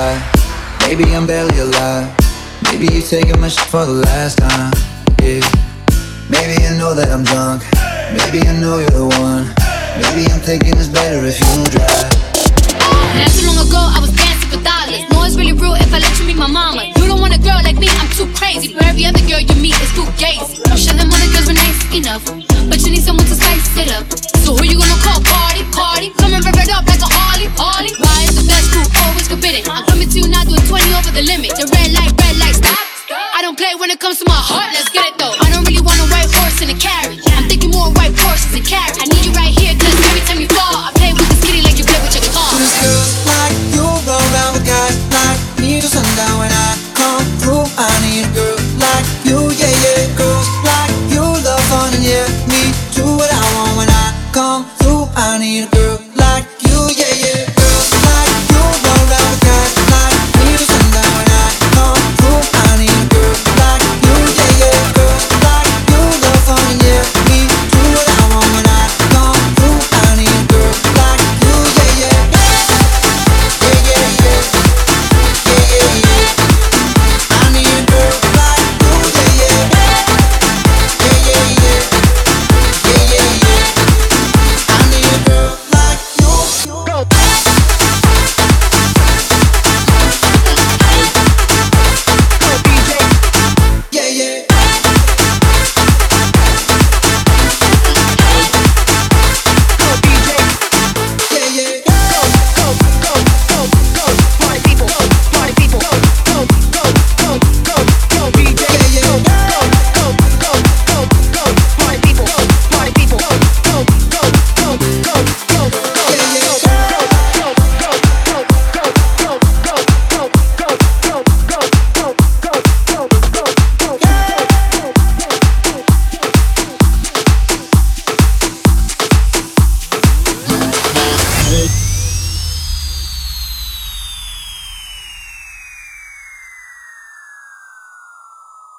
high. Maybe I'm barely alive. Maybe you taking my shit for the last time. Yeah. Maybe I know that I'm drunk. Maybe I know you're the one. Maybe I'm thinking it's better if you drive. Not too long ago, I was dancing for dollars. No, it's really real if I let you meet my mama. You don't want a girl like me, I'm too crazy. For every other girl you meet is too gazy. I'm sure them other girls were nice enough, but you need someone to